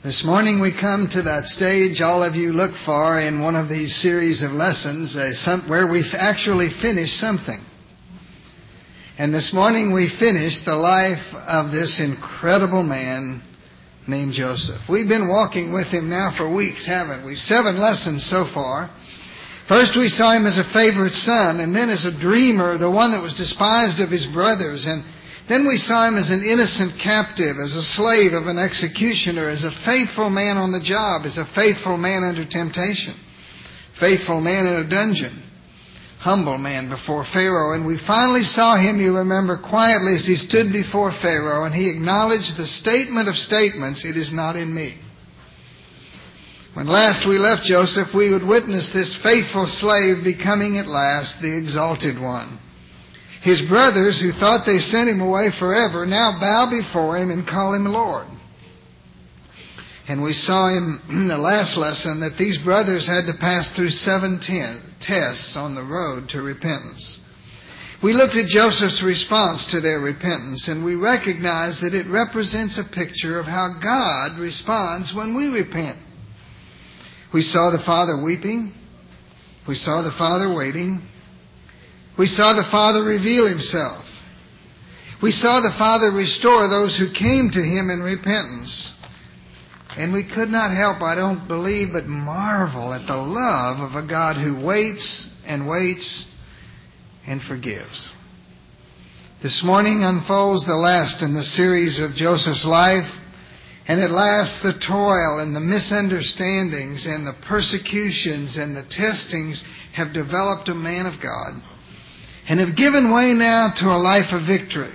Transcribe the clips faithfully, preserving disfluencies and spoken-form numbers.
This morning we come to that stage all of you look for in one of these series of lessons uh, some, where we've actually finished something. And this morning we finished the life of this incredible man named Joseph. We've been walking with him now for weeks, haven't we? Seven lessons so far. First we saw him as a favorite son, and then as a dreamer, the one that was despised of his brothers, and then we saw him as an innocent captive, as a slave of an executioner, as a faithful man on the job, as a faithful man under temptation, faithful man in a dungeon, humble man before Pharaoh. And we finally saw him, you remember, quietly as he stood before Pharaoh, and he acknowledged the statement of statements, "It is not in me." When last we left Joseph, we would witness this faithful slave becoming at last the exalted one. His brothers, who thought they sent him away forever, now bow before him and call him Lord. And we saw him in the last lesson that these brothers had to pass through seven ten tests on the road to repentance. We looked at Joseph's response to their repentance, and we recognized that it represents a picture of how God responds when we repent. We saw the Father weeping. We saw the Father waiting. We saw the Father reveal Himself. We saw the Father restore those who came to Him in repentance. And we could not help, I don't believe, but marvel at the love of a God who waits and waits and forgives. This morning unfolds the last in the series of Joseph's life, and at last the toil and the misunderstandings and the persecutions and the testings have developed a man of God, and have given way now to a life of victory.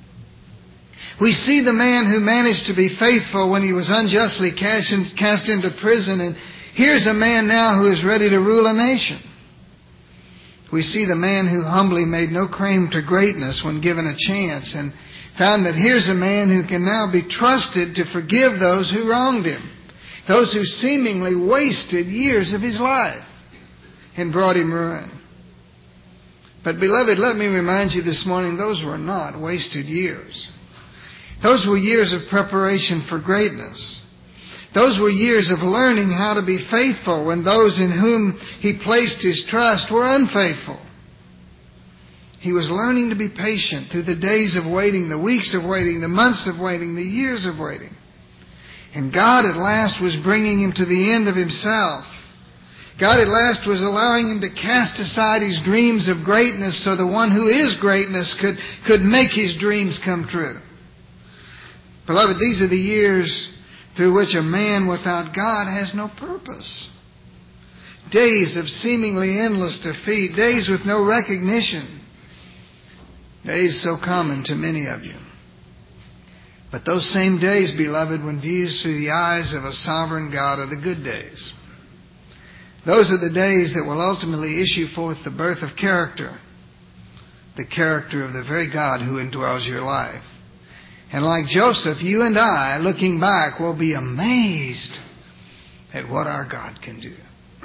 We see the man who managed to be faithful when he was unjustly cast into prison, and here's a man now who is ready to rule a nation. We see the man who humbly made no claim to greatness when given a chance, and found that here's a man who can now be trusted to forgive those who wronged him, those who seemingly wasted years of his life and brought him ruin. But beloved, let me remind you this morning, those were not wasted years. Those were years of preparation for greatness. Those were years of learning how to be faithful when those in whom he placed his trust were unfaithful. He was learning to be patient through the days of waiting, the weeks of waiting, the months of waiting, the years of waiting. And God at last was bringing him to the end of himself. God at last was allowing him to cast aside his dreams of greatness so the one who is greatness could, could make his dreams come true. Beloved, these are the years through which a man without God has no purpose. Days of seemingly endless defeat, days with no recognition, days so common to many of you. But those same days, beloved, when viewed through the eyes of a sovereign God, are the good days. Those are the days that will ultimately issue forth the birth of character, the character of the very God who indwells your life. And like Joseph, you and I, looking back, will be amazed at what our God can do.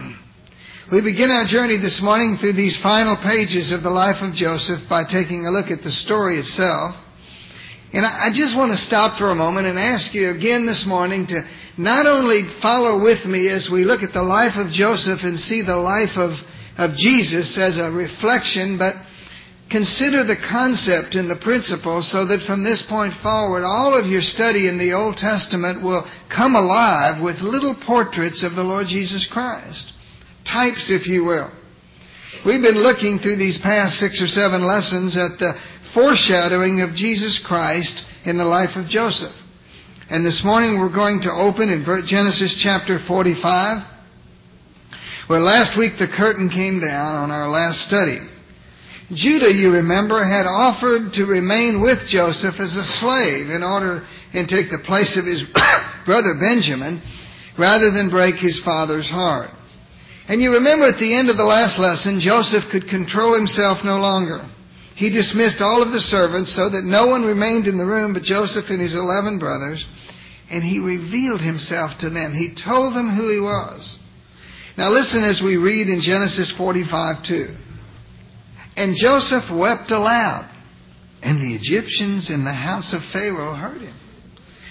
We begin our journey this morning through these final pages of the life of Joseph by taking a look at the story itself. And I just want to stop for a moment and ask you again this morning to not only follow with me as we look at the life of Joseph and see the life of, of Jesus as a reflection, but consider the concept and the principle so that from this point forward, all of your study in the Old Testament will come alive with little portraits of the Lord Jesus Christ. Types, if you will. We've been looking through these past six or seven lessons at the foreshadowing of Jesus Christ in the life of Joseph. And this morning we're going to open in Genesis chapter forty-five, where last week the curtain came down on our last study. Judah, you remember, had offered to remain with Joseph as a slave in order and take the place of his brother Benjamin, rather than break his father's heart. And you remember at the end of the last lesson, Joseph could control himself no longer. He dismissed all of the servants so that no one remained in the room but Joseph and his eleven brothers, and he revealed himself to them. He told them who he was. Now listen as we read in Genesis forty-five two. And Joseph wept aloud, and the Egyptians in the house of Pharaoh heard him.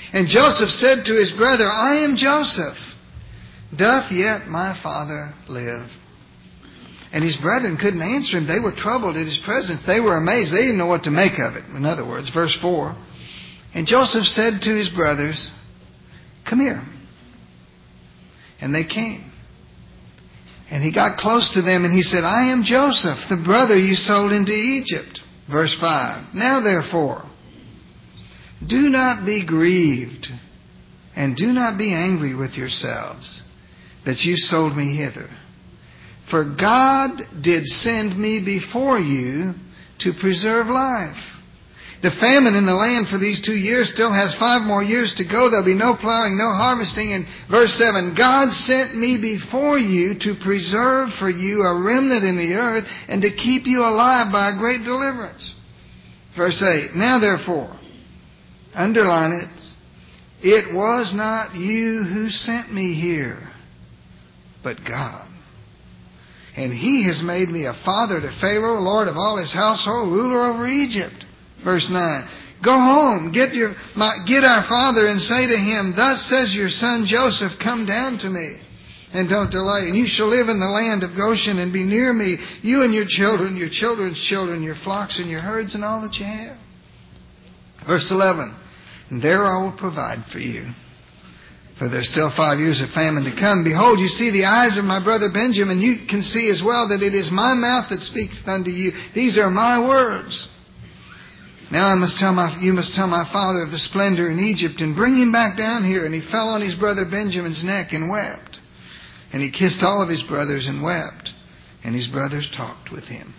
And Joseph said to his brother, I am Joseph. Doth yet my father live? And his brethren couldn't answer him. They were troubled at his presence. They were amazed. They didn't know what to make of it. In other words, verse four. And Joseph said to his brothers, come here. And they came. And he got close to them and he said, I am Joseph, the brother you sold into Egypt. Verse five. Now therefore, do not be grieved and do not be angry with yourselves that you sold me hither. For God did send me before you to preserve life. The famine in the land for these two years still has five more years to go. There'll be no plowing, no harvesting. And verse seven, God sent me before you to preserve for you a remnant in the earth and to keep you alive by a great deliverance. Verse eight, now therefore, underline it, it was not you who sent me here, but God. And he has made me a father to Pharaoh, lord of all his household, ruler over Egypt. Verse nine. Go home, get your my, get our father and say to him, thus says your son Joseph, come down to me and don't delay. And you shall live in the land of Goshen and be near me, you and your children, your children's children, your flocks and your herds and all that you have. Verse eleven. And there I will provide for you. For there's still five years of famine to come. Behold, you see the eyes of my brother Benjamin. You can see as well that it is my mouth that speaks unto you. These are my words. Now I must tell my, you must tell my father of the splendor in Egypt and bring him back down here. And he fell on his brother Benjamin's neck and wept. And he kissed all of his brothers and wept. And his brothers talked with him.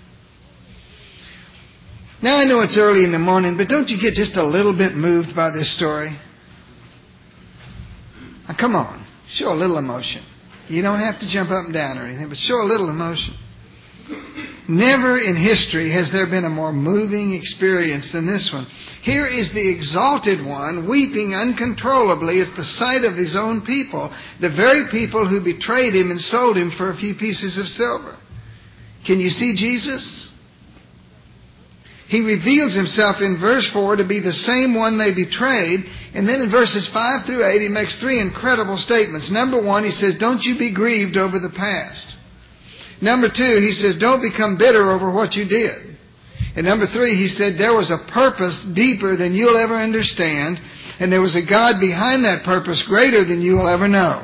Now I know it's early in the morning, but don't you get just a little bit moved by this story? Now, come on, show a little emotion. You don't have to jump up and down or anything, but show a little emotion. Never in history has there been a more moving experience than this one. Here is the exalted one weeping uncontrollably at the sight of his own people, the very people who betrayed him and sold him for a few pieces of silver. Can you see Jesus? He reveals himself in verse four to be the same one they betrayed. And then in verses five through eight, he makes three incredible statements. Number one, he says, don't you be grieved over the past. Number two, he says, don't become bitter over what you did. And number three, he said, there was a purpose deeper than you'll ever understand. And there was a God behind that purpose greater than you will ever know.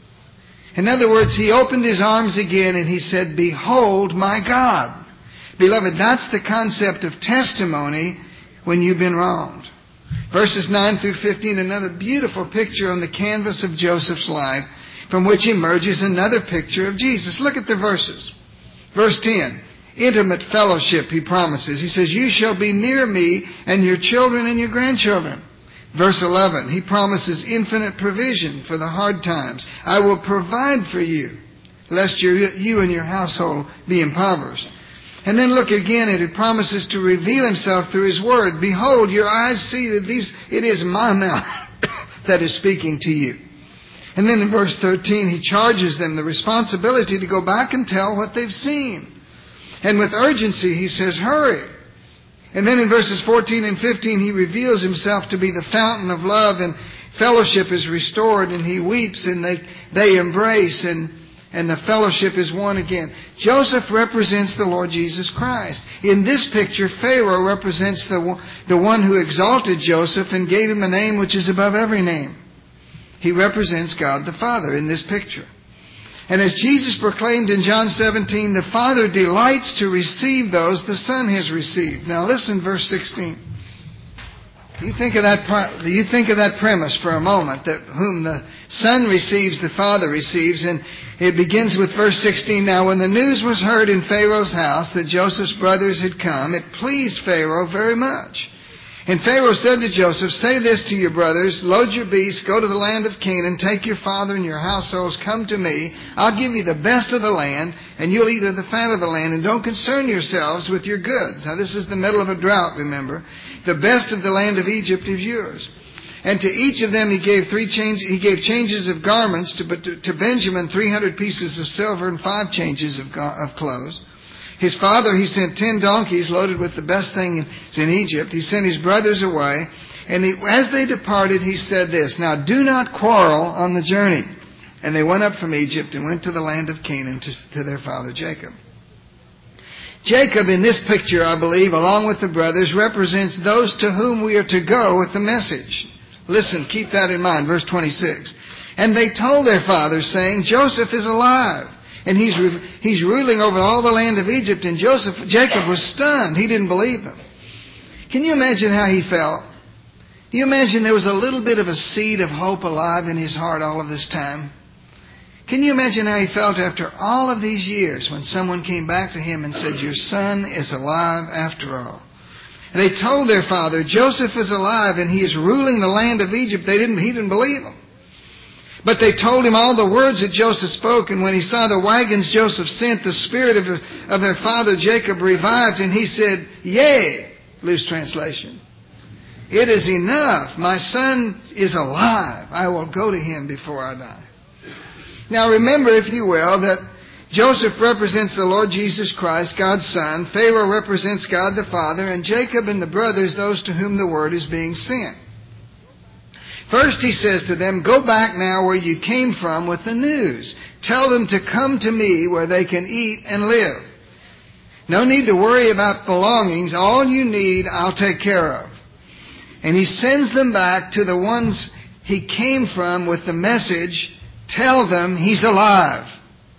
In other words, he opened his arms again and he said, behold my God. Beloved, that's the concept of testimony when you've been wronged. Verses nine through fifteen, another beautiful picture on the canvas of Joseph's life, from which emerges another picture of Jesus. Look at the verses. Verse ten, intimate fellowship, he promises. He says, you shall be near me and your children and your grandchildren. Verse eleven, he promises infinite provision for the hard times. I will provide for you, lest you and your household be impoverished. And then look again, it promises to reveal himself through his word. Behold, your eyes see that these, it is my mouth that is speaking to you. And then in verse thirteen, he charges them the responsibility to go back and tell what they've seen. And with urgency, he says, hurry. And then in verses fourteen and fifteen, he reveals himself to be the fountain of love, and fellowship is restored, and he weeps, and they, they embrace, and And the fellowship is one again. Joseph represents the Lord Jesus Christ. In this picture, Pharaoh represents the, the one who exalted Joseph and gave him a name which is above every name. He represents God the Father in this picture. And as Jesus proclaimed in John seventeen, the Father delights to receive those the Son has received. Now listen, verse sixteen. You think of that, you think of that premise for a moment, that whom the Son receives, the Father receives. And it begins with verse sixteen. Now when the news was heard in Pharaoh's house that Joseph's brothers had come, it pleased Pharaoh very much. And Pharaoh said to Joseph, say this to your brothers, load your beasts, go to the land of Canaan, take your father and your households, come to me. I'll give you the best of the land, and you'll eat of the fat of the land, and don't concern yourselves with your goods. Now this is the middle of a drought, remember. The best of the land of Egypt is yours. And to each of them he gave three change, he gave changes of garments, to, to Benjamin three hundred pieces of silver and five changes of, of clothes. His father, he sent ten donkeys loaded with the best things in Egypt. He sent his brothers away. And he, as they departed, he said this, "Now do not quarrel on the journey." And they went up from Egypt and went to the land of Canaan to, to their father Jacob. Jacob, in this picture, I believe, along with the brothers, represents those to whom we are to go with the message. Listen, keep that in mind. Verse twenty-six. "And they told their father, saying, Joseph is alive, and he's he's ruling over all the land of Egypt." And Joseph, Jacob was stunned. He didn't believe them. Can you imagine how he felt? Do you imagine there was a little bit of a seed of hope alive in his heart all of this time? Can you imagine how he felt after all of these years when someone came back to him and said, "Your son is alive after all"? And they told their father, "Joseph is alive and he is ruling the land of Egypt." They didn't, he didn't believe them. But they told him all the words that Joseph spoke, and when he saw the wagons Joseph sent, the spirit of, of their father Jacob revived, and he said, "Yea," loose translation, "it is enough. My son is alive. I will go to him before I die." Now remember, if you will, that Joseph represents the Lord Jesus Christ, God's Son. Pharaoh represents God the Father, and Jacob and the brothers, those to whom the word is being sent. First he says to them, "Go back now where you came from with the news. Tell them to come to me where they can eat and live. No need to worry about belongings. All you need, I'll take care of." And he sends them back to the ones he came from with the message, "Tell them he's alive."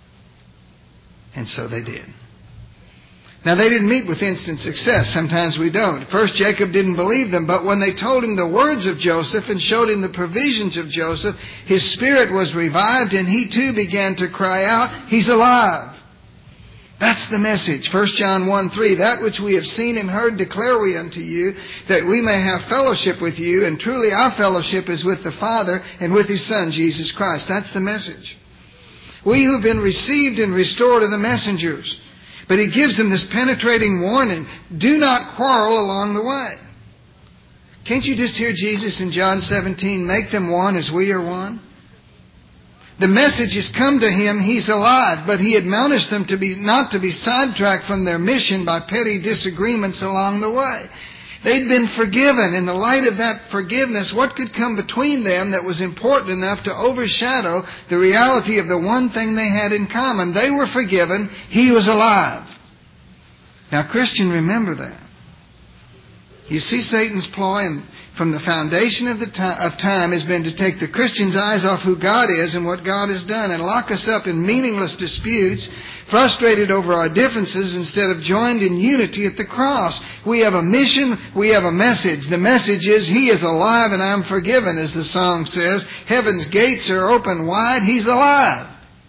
And so they did. Now they didn't meet with instant success. Sometimes we don't. First Jacob didn't believe them, but when they told him the words of Joseph and showed him the provisions of Joseph, his spirit was revived and he too began to cry out, "He's alive." That's the message. First John one three, "That which we have seen and heard declare we unto you, that we may have fellowship with you, and truly our fellowship is with the Father and with His Son, Jesus Christ." That's the message. We who have been received and restored are the messengers. But he gives them this penetrating warning, do not quarrel along the way. Can't you just hear Jesus in John seventeen, "Make them one as we are one"? The message has come to him, he's alive, but he admonished them to be not to be sidetracked from their mission by petty disagreements along the way. They'd been forgiven. In the light of that forgiveness, what could come between them that was important enough to overshadow the reality of the one thing they had in common? They were forgiven. He was alive. Now, Christian, remember that. You see Satan's ploy, and from the foundation of, the time, of time has been to take the Christian's eyes off who God is and what God has done and lock us up in meaningless disputes, frustrated over our differences instead of joined in unity at the cross. We have a mission, we have a message. The message is, He is alive and I'm forgiven, as the song says. Heaven's gates are open wide, He's alive.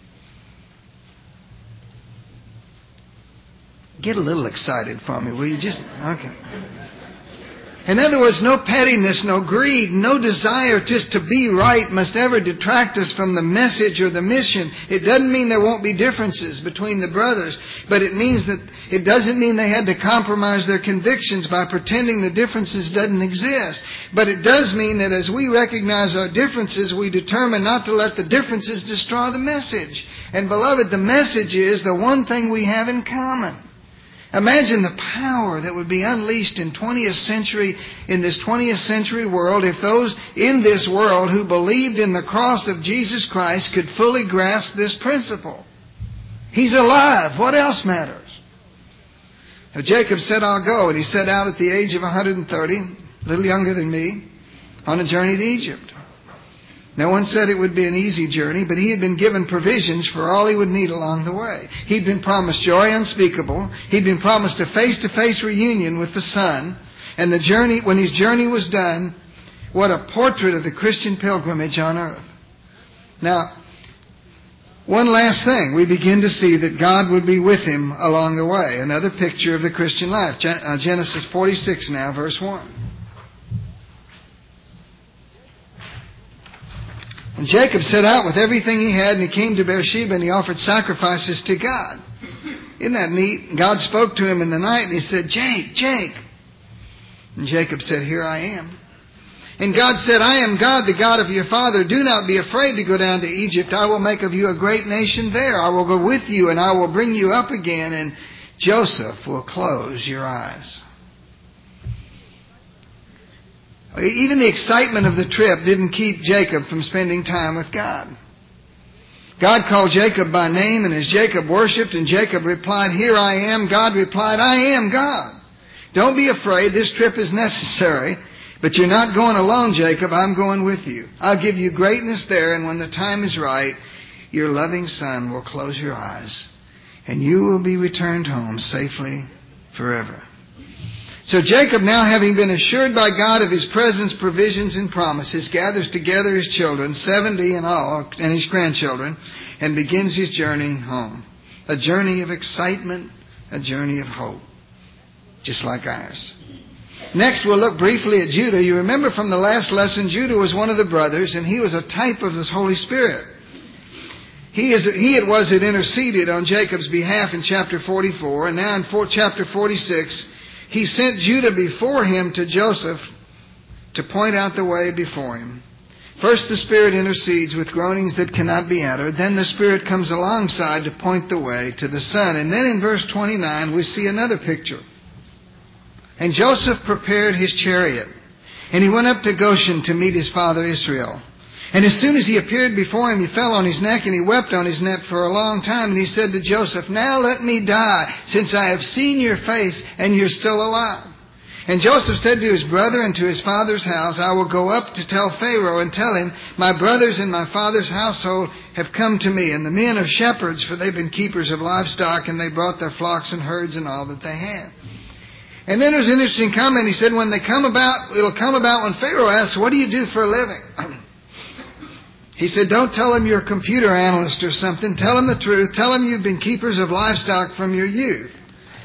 Get a little excited for me, will you? Just, okay. In other words, no pettiness, no greed, no desire just to be right must ever detract us from the message or the mission. It doesn't mean there won't be differences between the brothers, but it means that it doesn't mean they had to compromise their convictions by pretending the differences doesn't exist. But it does mean that as we recognize our differences, we determine not to let the differences destroy the message. And beloved, the message is the one thing we have in common. Imagine the power that would be unleashed in twentieth century, in this twentieth century world, if those in this world who believed in the cross of Jesus Christ could fully grasp this principle. He's alive. What else matters? Now, Jacob said, "I'll go." And he set out at the age of one hundred thirty, a little younger than me, on a journey to Egypt. No one said it would be an easy journey, but he had been given provisions for all he would need along the way. He'd been promised joy unspeakable. He'd been promised a face-to-face reunion with the Son. And the journey, when his journey was done, what a portrait of the Christian pilgrimage on earth. Now, one last thing. We begin to see that God would be with him along the way. Another picture of the Christian life. Genesis forty-six now, verse one. And Jacob set out with everything he had, and he came to Beersheba, and he offered sacrifices to God. Isn't that neat? God spoke to him in the night, and he said, "Jake, Jake." And Jacob said, "Here I am." And God said, "I am God, the God of your father. Do not be afraid to go down to Egypt. I will make of you a great nation there. I will go with you, and I will bring you up again, and Joseph will close your eyes." Even the excitement of the trip didn't keep Jacob from spending time with God. God called Jacob by name, and as Jacob worshipped and Jacob replied, "Here I am," God replied, "I am God." Don't be afraid. This trip is necessary. But you're not going alone, Jacob. I'm going with you. I'll give you greatness there, and when the time is right, your loving son will close your eyes, and you will be returned home safely forever. So Jacob, now having been assured by God of his presence, provisions, and promises, gathers together his children, seventy in all, and his grandchildren, and begins his journey home. A journey of excitement, a journey of hope, just like ours. Next, we'll look briefly at Judah. You remember from the last lesson, Judah was one of the brothers, and he was a type of the Holy Spirit. He, is, he it was that interceded on Jacob's behalf in chapter forty-four, and now in four, chapter forty-six, he sent Judah before him to Joseph to point out the way before him. First, the Spirit intercedes with groanings that cannot be uttered. Then the Spirit comes alongside to point the way to the Son. And then in verse twenty-nine, we see another picture. And Joseph prepared his chariot, and he went up to Goshen to meet his father Israel. And as soon as he appeared before him, he fell on his neck, and he wept on his neck for a long time. And he said to Joseph, "Now let me die, since I have seen your face, and you're still alive." And Joseph said to his brother and to his father's house, "I will go up to tell Pharaoh and tell him, my brothers and my father's household have come to me, and the men are shepherds, for they've been keepers of livestock, and they brought their flocks and herds and all that they had." And then there's an interesting comment. He said, when they come about, it'll come about when Pharaoh asks, "What do you do for a living?" He said, "Don't tell him you're a computer analyst or something. Tell him the truth. Tell him you've been keepers of livestock from your youth."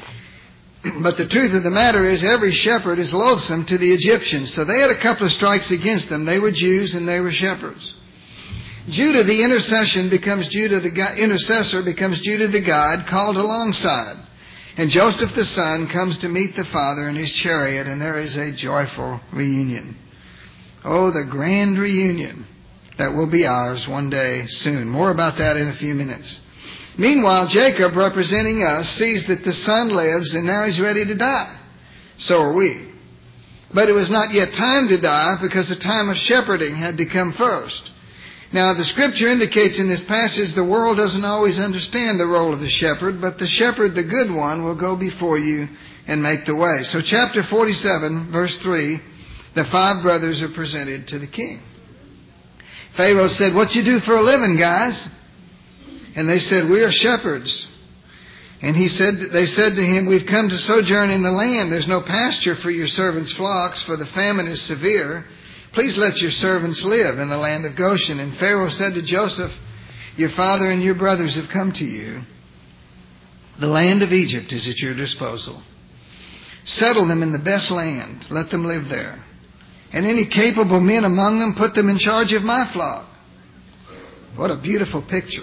But the truth of the matter is, every shepherd is loathsome to the Egyptians. So they had a couple of strikes against them. They were Jews and they were shepherds. Judah, the intercession, becomes Judah, the intercessor, becomes Judah the guide, called alongside. And Joseph the son comes to meet the father in his chariot, and there is a joyful reunion. Oh, the grand reunion that will be ours one day soon. More about that in a few minutes. Meanwhile, Jacob, representing us, sees that the son lives and now he's ready to die. So are we. But it was not yet time to die because the time of shepherding had to come first. Now, the scripture indicates in this passage the world doesn't always understand the role of the shepherd, but the shepherd, the good one, will go before you and make the way. So chapter forty-seven, verse three, the five brothers are presented to the king. Pharaoh said, "What you do for a living, guys?" And they said, "We are shepherds." And he said, they said to him, "We've come to sojourn in the land. There's no pasture for your servants' flocks, for the famine is severe. Please let your servants live in the land of Goshen." And Pharaoh said to Joseph, "Your father and your brothers have come to you. The land of Egypt is at your disposal. Settle them in the best land. Let them live there. And any capable men among them, put them in charge of my flock." What a beautiful picture.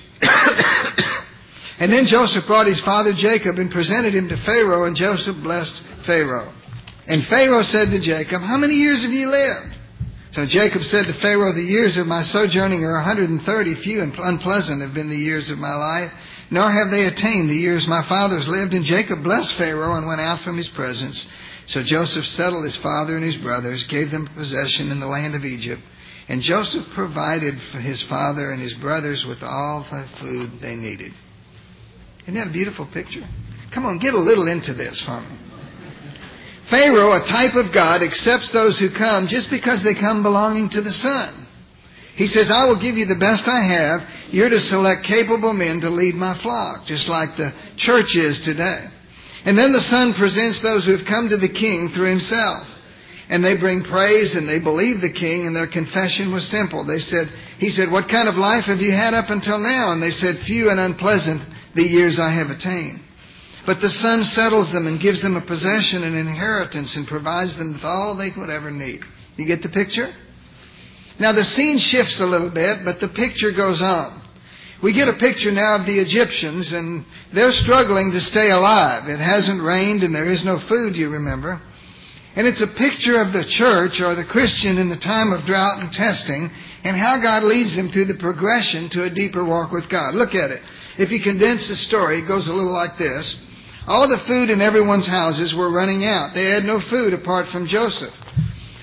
And then Joseph brought his father Jacob and presented him to Pharaoh, and Joseph blessed Pharaoh. And Pharaoh said to Jacob, "How many years have you lived?" So Jacob said to Pharaoh, "The years of my sojourning are one hundred thirty. Few and unpleasant have been the years of my life, nor have they attained the years my fathers lived." And Jacob blessed Pharaoh and went out from his presence. So Joseph settled his father and his brothers, gave them possession in the land of Egypt. And Joseph provided for his father and his brothers with all the food they needed. Isn't that a beautiful picture? Come on, get a little into this for me. Pharaoh, a type of God, accepts those who come just because they come belonging to the Son. He says, "I will give you the best I have. You're to select capable men to lead my flock," just like the church is today. And then the Son presents those who have come to the King through himself. And they bring praise and they believe the King, and their confession was simple. They said, he said, "What kind of life have you had up until now?" And they said, "Few and unpleasant the years I have attained." But the Son settles them and gives them a possession and inheritance and provides them with all they would ever need. You get the picture? Now the scene shifts a little bit, but the picture goes on. We get a picture now of the Egyptians, and they're struggling to stay alive. It hasn't rained and there is no food, you remember. And it's a picture of the church or the Christian in the time of drought and testing, and how God leads them through the progression to a deeper walk with God. Look at it. If you condense the story, it goes a little like this. All the food in everyone's houses were running out. They had no food apart from Joseph.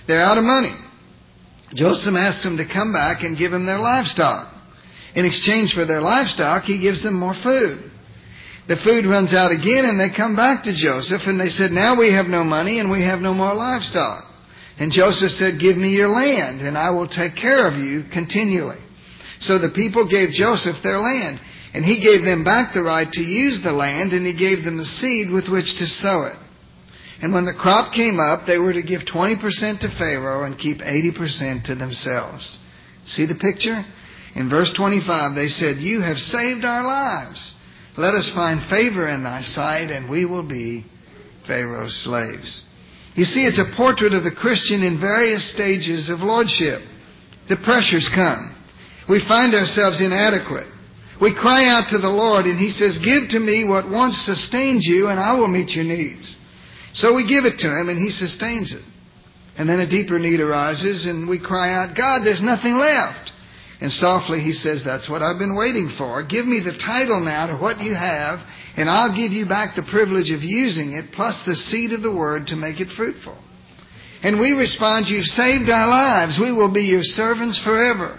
They're out of money. Joseph asked them to come back and give him their livestock. In exchange for their livestock, he gives them more food. The food runs out again, and they come back to Joseph, and they said, now we have no money and we have no more livestock. And Joseph said, give me your land, and I will take care of you continually. So the people gave Joseph their land, and he gave them back the right to use the land, and he gave them the seed with which to sow it. And when the crop came up, they were to give twenty percent to Pharaoh and keep eighty percent to themselves. See the picture? In verse twenty-five, they said, you have saved our lives. Let us find favor in thy sight, and we will be Pharaoh's slaves. You see, it's a portrait of the Christian in various stages of lordship. The pressures come. We find ourselves inadequate. We cry out to the Lord, and He says, give to me what once sustained you, and I will meet your needs. So we give it to Him, and He sustains it. And then a deeper need arises, and we cry out, God, there's nothing left. And softly He says, that's what I've been waiting for. Give me the title now to what you have, and I'll give you back the privilege of using it, plus the seed of the Word to make it fruitful. And we respond, you've saved our lives. We will be your servants forever.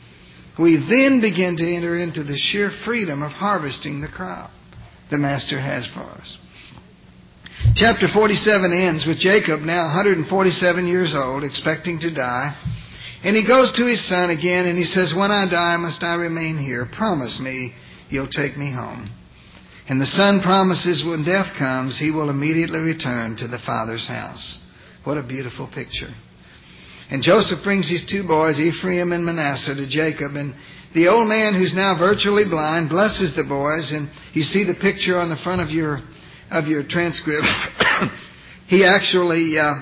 We then begin to enter into the sheer freedom of harvesting the crop the Master has for us. Chapter forty-seven ends with Jacob, now one hundred forty-seven years old, expecting to die. And he goes to his son again, and he says, when I die, must I remain here? Promise me you'll take me home. And the son promises when death comes, he will immediately return to the father's house. What a beautiful picture. And Joseph brings his two boys, Ephraim and Manasseh, to Jacob. And the old man, who's now virtually blind, blesses the boys. And you see the picture on the front of your of your transcript. he actually uh,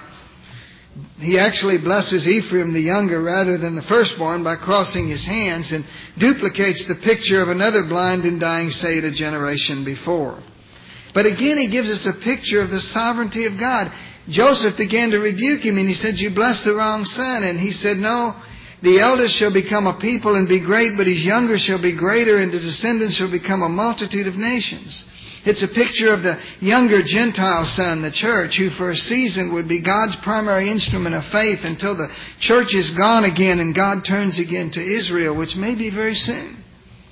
he actually blesses Ephraim the younger rather than the firstborn by crossing his hands, and duplicates the picture of another blind and dying saint a generation before. But again, he gives us a picture of the sovereignty of God. Joseph began to rebuke him, and he said, you blessed the wrong son. And he said, no, the eldest shall become a people and be great, but his younger shall be greater, and the descendants shall become a multitude of nations. It's a picture of the younger Gentile son, the church, who for a season would be God's primary instrument of faith until the church is gone again and God turns again to Israel, which may be very soon.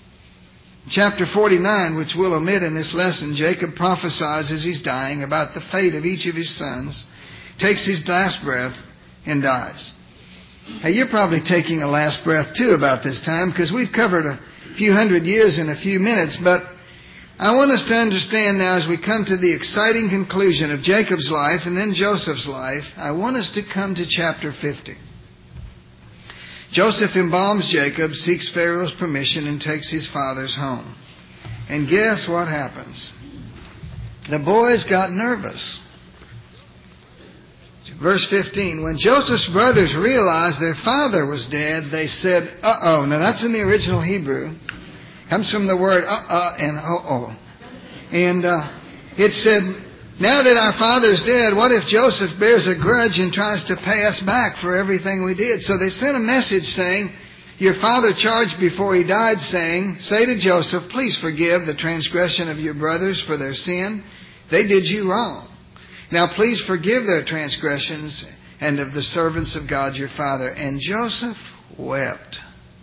Chapter forty-nine, which we'll omit in this lesson, Jacob prophesies as he's dying about the fate of each of his sons, takes his last breath, and dies. Hey, you're probably taking a last breath too about this time, because we've covered a few hundred years in a few minutes, but I want us to understand now, as we come to the exciting conclusion of Jacob's life and then Joseph's life, I want us to come to chapter fifty. Joseph embalms Jacob, seeks Pharaoh's permission, and takes his fathers home. And guess what happens? The boys got nervous. Verse fifteen, when Joseph's brothers realized their father was dead, they said, uh-oh. Now that's in the original Hebrew. Comes from the word uh-uh and oh-oh. And uh, it said, now that our father's dead, what if Joseph bears a grudge and tries to pay us back for everything we did? So they sent a message saying, your father charged before he died, saying, say to Joseph, please forgive the transgression of your brothers for their sin. They did you wrong. Now please forgive their transgressions and of the servants of God your father. And Joseph wept.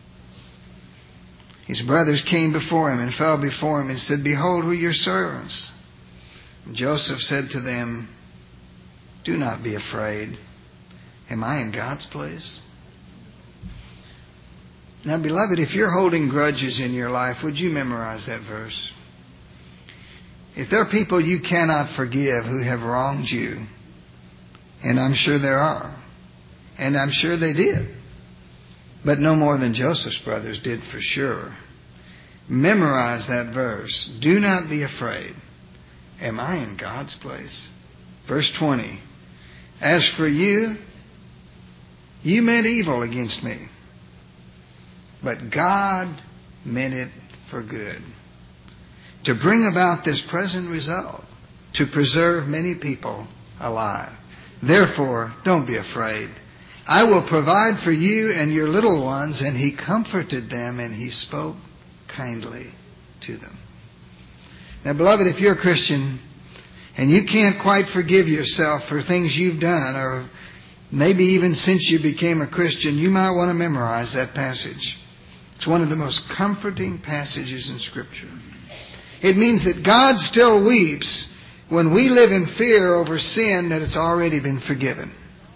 His brothers came before him and fell before him and said, behold, we're your servants. And Joseph said to them, do not be afraid. Am I in God's place? Now, beloved, if you're holding grudges in your life, would you memorize that verse? If there are people you cannot forgive who have wronged you, and I'm sure there are, and I'm sure they did, but no more than Joseph's brothers did for sure. Memorize that verse. Do not be afraid. Am I in God's place? Verse twenty. As for you, you meant evil against me, but God meant it for good, to bring about this present result, to preserve many people alive. Therefore, don't be afraid. I will provide for you and your little ones. And he comforted them, and he spoke kindly to them. Now, beloved, if you're a Christian and you can't quite forgive yourself for things you've done, or maybe even since you became a Christian, you might want to memorize that passage. It's one of the most comforting passages in Scripture. It means that God still weeps when we live in fear over sin that it's already been forgiven.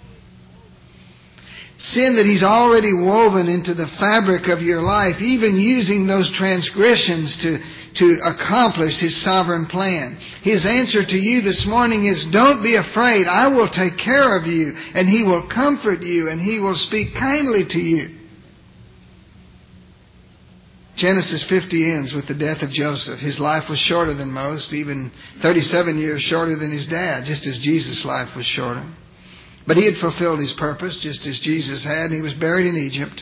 Sin that He's already woven into the fabric of your life, even using those transgressions to, to accomplish His sovereign plan. His answer to you this morning is, don't be afraid. I will take care of you, and He will comfort you, and He will speak kindly to you. Genesis fifty ends with the death of Joseph. His life was shorter than most, even thirty-seven years shorter than his dad, just as Jesus' life was shorter. But he had fulfilled his purpose, just as Jesus had, and he was buried in Egypt.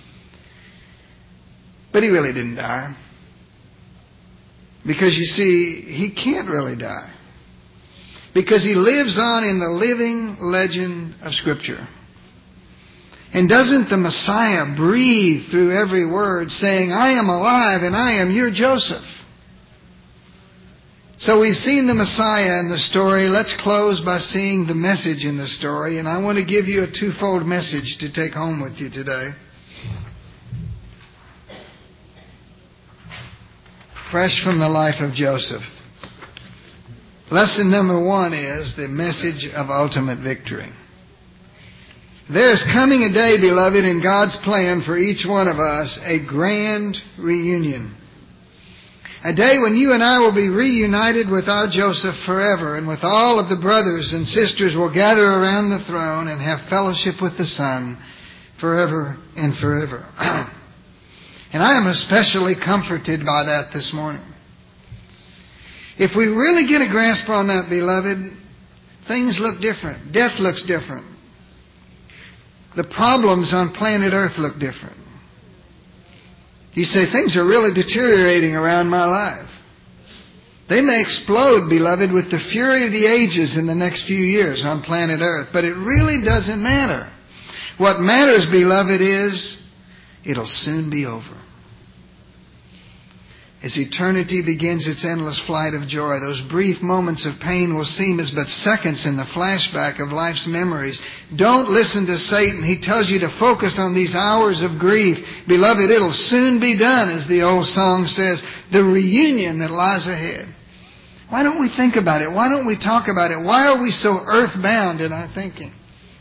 But he really didn't die. Because you see, he can't really die. Because he lives on in the living legend of Scripture. And doesn't the Messiah breathe through every word, saying, I am alive and I am your Joseph? So we've seen the Messiah in the story. Let's close by seeing the message in the story. And I want to give you a twofold message to take home with you today. Fresh from the life of Joseph. Lesson number one is the message of ultimate victory. There's coming a day, beloved, in God's plan for each one of us, a grand reunion. A day when you and I will be reunited with our Joseph forever, and with all of the brothers and sisters will gather around the throne and have fellowship with the Son forever and forever. And I am especially comforted by that this morning. If we really get a grasp on that, beloved, things look different. Death looks different. The problems on planet Earth look different. You say, things are really deteriorating around my life. They may explode, beloved, with the fury of the ages in the next few years on planet Earth. But it really doesn't matter. What matters, beloved, is it'll soon be over. As eternity begins its endless flight of joy, those brief moments of pain will seem as but seconds in the flashback of life's memories. Don't listen to Satan. He tells you to focus on these hours of grief. Beloved, it'll soon be done, as the old song says, the reunion that lies ahead. Why don't we think about it? Why don't we talk about it? Why are we so earthbound in our thinking?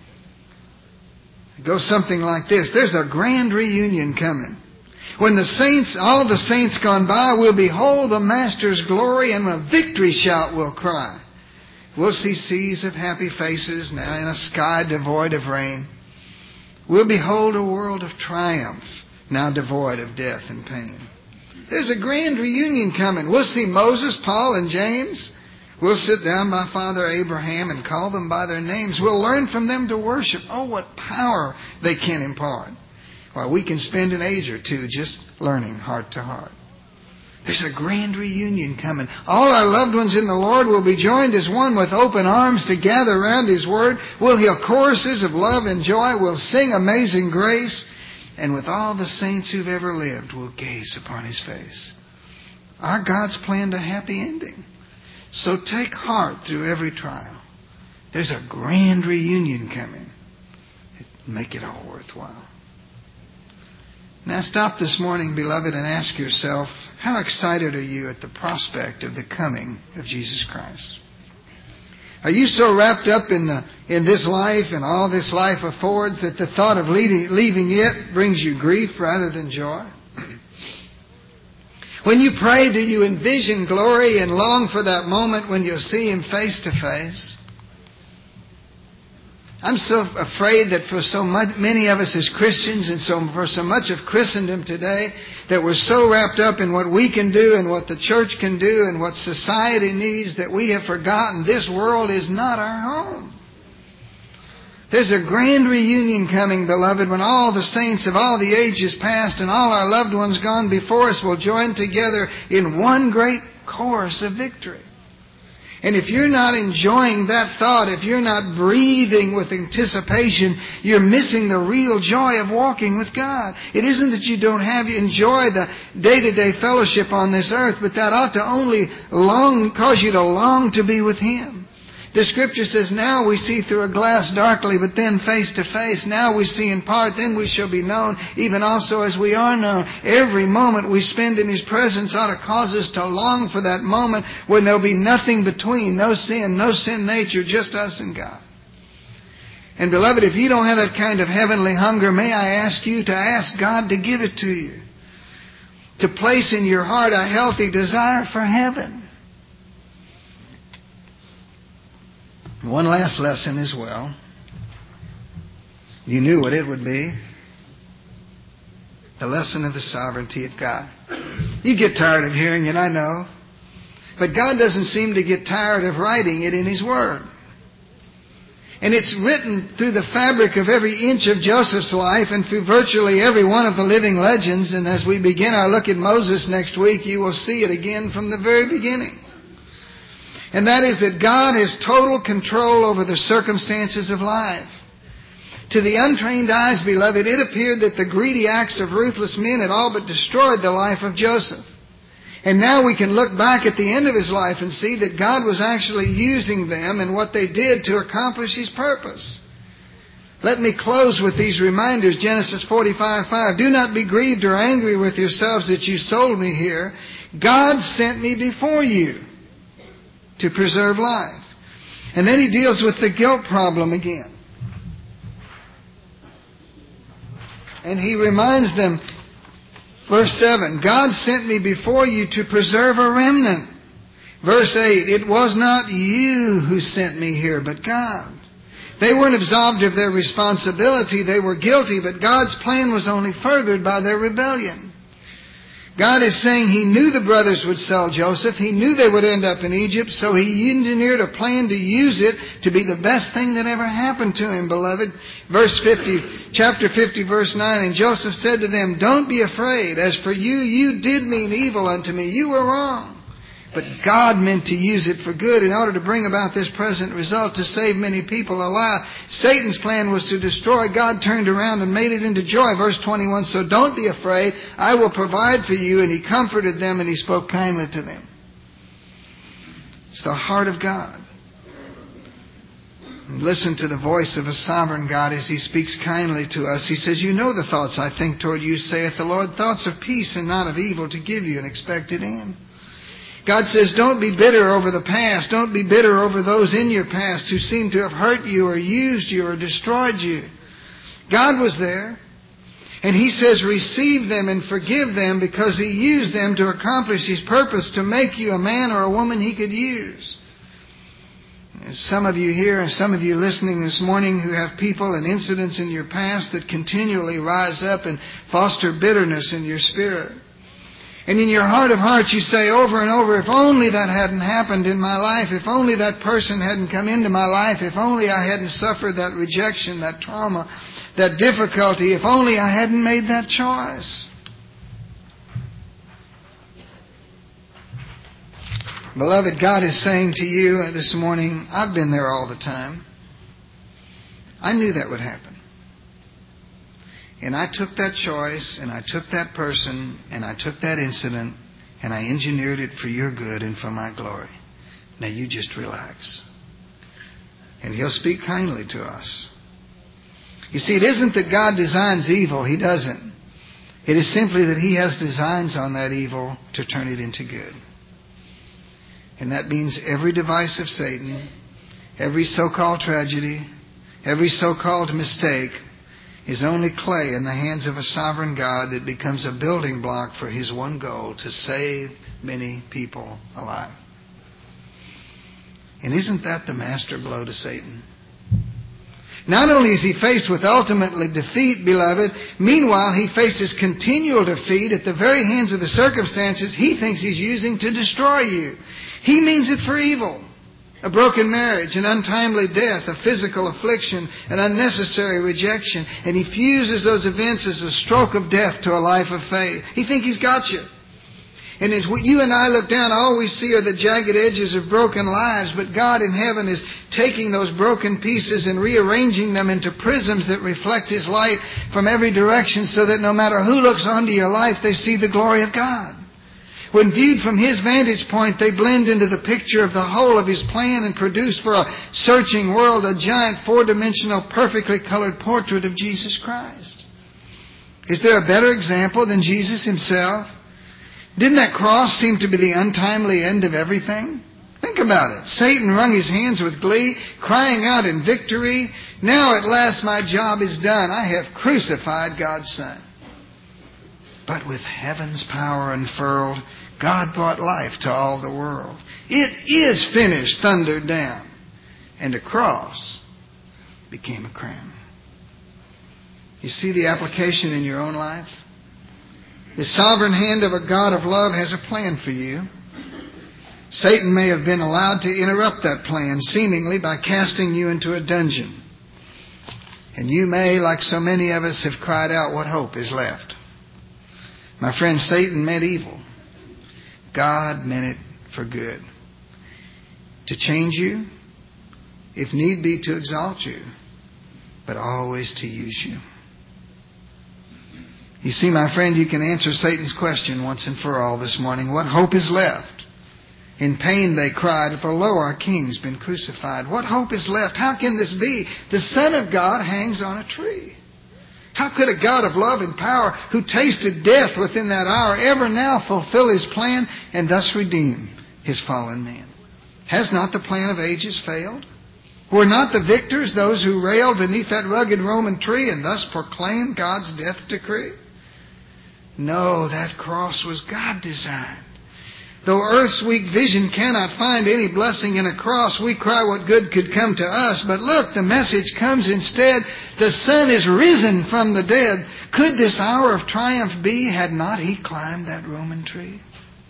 It goes something like this. There's a grand reunion coming. When the saints, all the saints gone by, will behold the Master's glory, and a victory shout will cry. We'll see seas of happy faces now in a sky devoid of rain. We'll behold a world of triumph, now devoid of death and pain. There's a grand reunion coming. We'll see Moses, Paul, and James. We'll sit down by Father Abraham and call them by their names. We'll learn from them to worship. Oh, what power they can impart. While we can spend an age or two just learning heart to heart. There's a grand reunion coming. All our loved ones in the Lord will be joined as one with open arms to gather around His Word. We'll hear choruses of love and joy. We'll sing Amazing Grace. And with all the saints who've ever lived, we'll gaze upon His face. Our God's planned a happy ending. So take heart through every trial. There's a grand reunion coming. Make it all worthwhile. Now stop this morning, beloved, and ask yourself, how excited are you at the prospect of the coming of Jesus Christ? Are you so wrapped up in the, in this life and all this life affords that the thought of leaving, leaving it brings you grief rather than joy? When you pray, do you envision glory and long for that moment when you'll see Him face to face? I'm so afraid that for so much, many of us as Christians and so for so much of Christendom today, that we're so wrapped up in what we can do and what the church can do and what society needs that we have forgotten this world is not our home. There's a grand reunion coming, beloved, when all the saints of all the ages past and all our loved ones gone before us will join together in one great chorus of victory. And if you're not enjoying that thought, if you're not breathing with anticipation, you're missing the real joy of walking with God. It isn't that you don't have enjoy the day-to-day fellowship on this earth, but that ought to only long cause you to long to be with Him. The Scripture says, now we see through a glass darkly, but then face to face. Now we see in part, then we shall be known, even also as we are known. Every moment we spend in His presence ought to cause us to long for that moment when there'll be nothing between, no sin, no sin nature, just us and God. And beloved, if you don't have that kind of heavenly hunger, may I ask you to ask God to give it to you. To place in your heart a healthy desire for heaven. One last lesson as well. You knew what it would be. The lesson of the sovereignty of God. You get tired of hearing it, I know. But God doesn't seem to get tired of writing it in His Word. And it's written through the fabric of every inch of Joseph's life and through virtually every one of the living legends. And as we begin our look at Moses next week, you will see it again from the very beginning. And that is that God has total control over the circumstances of life. To the untrained eyes, beloved, it appeared that the greedy acts of ruthless men had all but destroyed the life of Joseph. And now we can look back at the end of his life and see that God was actually using them and what they did to accomplish His purpose. Let me close with these reminders. Genesis forty-five five. Do not be grieved or angry with yourselves that you sold me here. God sent me before you to preserve life. And then He deals with the guilt problem again. And He reminds them, verse seven, God sent me before you to preserve a remnant. Verse eight, it was not you who sent me here, but God. They weren't absolved of their responsibility. They were guilty, but God's plan was only furthered by their rebellion. God is saying He knew the brothers would sell Joseph. He knew they would end up in Egypt, so He engineered a plan to use it to be the best thing that ever happened to him, beloved. Verse fifty, chapter fifty, verse nine, and Joseph said to them, don't be afraid. As for you, you did mean evil unto me. You were wrong. But God meant to use it for good in order to bring about this present result, to save many people alive. Satan's plan was to destroy. God turned around and made it into joy. Verse twenty-one, so don't be afraid. I will provide for you. And He comforted them and He spoke kindly to them. It's the heart of God. And listen to the voice of a sovereign God as He speaks kindly to us. He says, you know the thoughts I think toward you, saith the Lord, thoughts of peace and not of evil, to give you an expected end. God says, don't be bitter over the past. Don't be bitter over those in your past who seem to have hurt you or used you or destroyed you. God was there. And He says, receive them and forgive them, because He used them to accomplish His purpose, to make you a man or a woman He could use. There's some of you here and some of you listening this morning who have people and incidents in your past that continually rise up and foster bitterness in your spirit. And in your heart of hearts you say over and over, if only that hadn't happened in my life, if only that person hadn't come into my life, if only I hadn't suffered that rejection, that trauma, that difficulty, if only I hadn't made that choice. Beloved, God is saying to you this morning, I've been there all the time. I knew that would happen. And I took that choice, and I took that person, and I took that incident, and I engineered it for your good and for my glory. Now you just relax. And He'll speak kindly to us. You see, it isn't that God designs evil. He doesn't. It is simply that He has designs on that evil to turn it into good. And that means every device of Satan, every so-called tragedy, every so-called mistake is only clay in the hands of a sovereign God that becomes a building block for His one goal, to save many people alive. And isn't that the master blow to Satan? Not only is he faced with ultimately defeat, beloved, meanwhile he faces continual defeat at the very hands of the circumstances he thinks he's using to destroy you. He means it for evil. A broken marriage, an untimely death, a physical affliction, an unnecessary rejection. And he fuses those events as a stroke of death to a life of faith. He thinks he's got you. And as you and I look down, all we see are the jagged edges of broken lives. But God in heaven is taking those broken pieces and rearranging them into prisms that reflect His light from every direction, so that no matter who looks onto your life, they see the glory of God. When viewed from his vantage point, they blend into the picture of the whole of his plan and produce for a searching world a giant four-dimensional, perfectly colored portrait of Jesus Christ. Is there a better example than Jesus himself? Didn't that cross seem to be the untimely end of everything? Think about it. Satan wrung his hands with glee, crying out in victory, "Now at last my job is done. I have crucified God's Son." But with heaven's power unfurled, God brought life to all the world. "It is finished," thundered down, and a cross became a crown. You see the application in your own life? The sovereign hand of a God of love has a plan for you. Satan may have been allowed to interrupt that plan, seemingly by casting you into a dungeon. And you may, like so many of us, have cried out, "What hope is left?" My friend, Satan meant evil. God meant it for good. To change you, if need be to exalt you, but always to use you. You see, my friend, you can answer Satan's question once and for all this morning. What hope is left? In pain they cried, "For lo, our King's been crucified." What hope is left? How can this be? The Son of God hangs on a tree. How could a God of love and power, who tasted death within that hour, ever now fulfill his plan and thus redeem his fallen man? Has not the plan of ages failed? Were not the victors those who railed beneath that rugged Roman tree and thus proclaimed God's death decree? No, that cross was God-designed. Though earth's weak vision cannot find any blessing in a cross, we cry what good could come to us. But look, the message comes instead. The Son is risen from the dead. Could this hour of triumph be had not he climbed that Roman tree?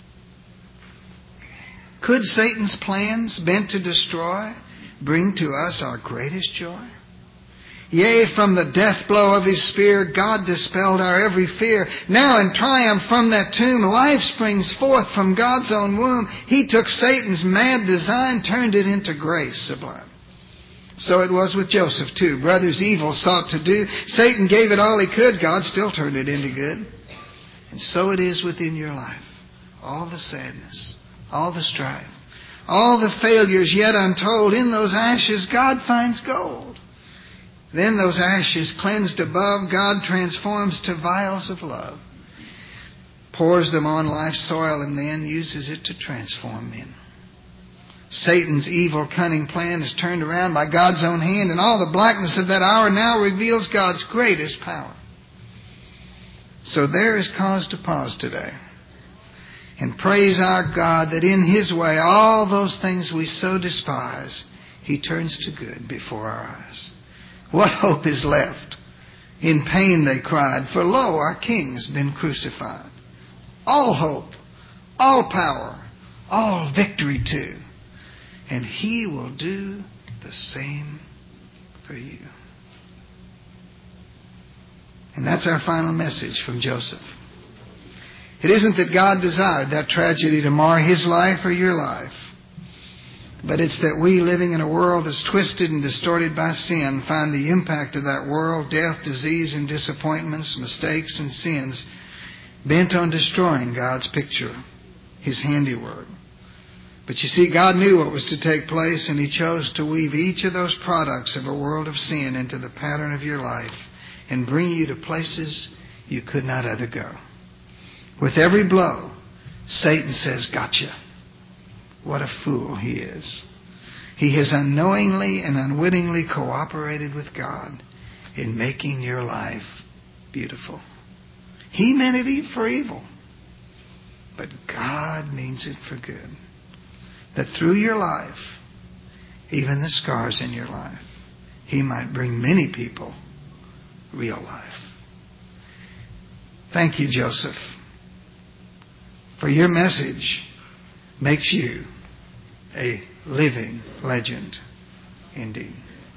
Could Satan's plans, bent to destroy, bring to us our greatest joy? Yea, from the death blow of his spear, God dispelled our every fear. Now in triumph from that tomb, life springs forth from God's own womb. He took Satan's mad design, turned it into grace sublime. So it was with Joseph too. Brothers evil sought to do. Satan gave it all he could. God still turned it into good. And so it is within your life. All the sadness, all the strife, all the failures yet untold, in those ashes God finds gold. Then those ashes cleansed above, God transforms to vials of love, pours them on life's soil, and then uses it to transform men. Satan's evil, cunning plan is turned around by God's own hand, and all the blackness of that hour now reveals God's greatest power. So there is cause to pause today and praise our God that in His way all those things we so despise, He turns to good before our eyes. What hope is left? In pain they cried, "For lo, our King's been crucified." All hope, all power, all victory too. And He will do the same for you. And that's our final message from Joseph. It isn't that God desired that tragedy to mar his life or your life. But it's that we, living in a world that's twisted and distorted by sin, find the impact of that world, death, disease, and disappointments, mistakes, and sins, bent on destroying God's picture, His handiwork. But you see, God knew what was to take place, and He chose to weave each of those products of a world of sin into the pattern of your life and bring you to places you could not other go. With every blow, Satan says, "Gotcha." What a fool he is. He has unknowingly and unwittingly cooperated with God in making your life beautiful. He meant it for evil, but God means it for good. That through your life, even the scars in your life, He might bring many people real life. Thank you, Joseph, for your message makes you a living legend indeed.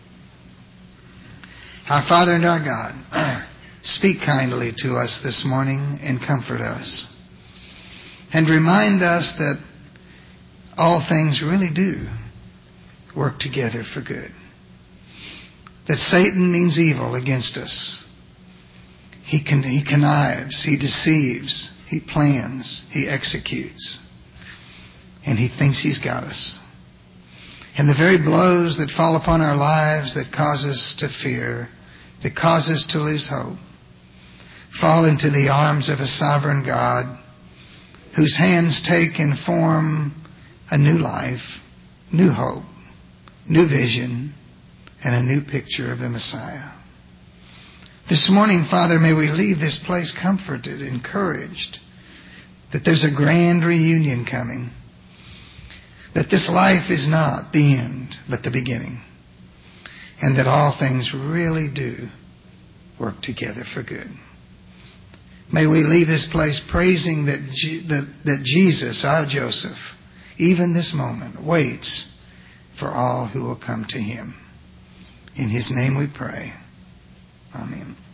Our Father and our God, speak kindly to us this morning and comfort us. And remind us that all things really do work together for good. That Satan means evil against us. He, con- he connives, he deceives, He plans. He executes. And He thinks He's got us. And the very blows that fall upon our lives that cause us to fear, that cause us to lose hope, fall into the arms of a sovereign God whose hands take and form a new life, new hope, new vision, and a new picture of the Messiah. This morning, Father, may we leave this place comforted, encouraged, that there's a grand reunion coming, that this life is not the end, but the beginning, and that all things really do work together for good. May we leave this place praising that, G- that, that Jesus, our Joseph, even this moment, waits for all who will come to Him. In His name we pray. Amen.